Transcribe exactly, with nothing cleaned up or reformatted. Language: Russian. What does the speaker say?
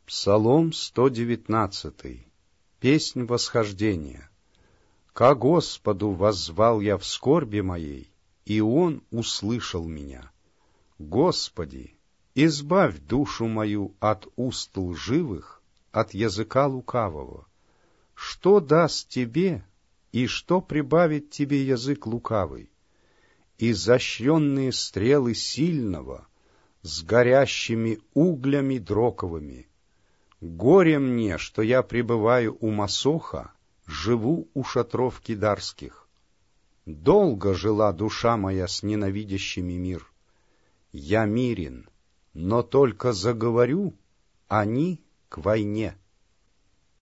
Псалом сто девятнадцатый. Песнь восхождения. «Ко Господу воззвал я в скорби моей, и Он услышал меня. Господи, избавь душу мою от уст лживых, от языка лукавого. Что даст тебе, и что прибавит тебе язык лукавый? Изощренные стрелы сильного с горящими углями дроковыми. Горе мне, что я пребываю у Масоха, живу у шатров кидарских. Долго жила душа моя с ненавидящими мир. Я мирен, но только заговорю, они к войне.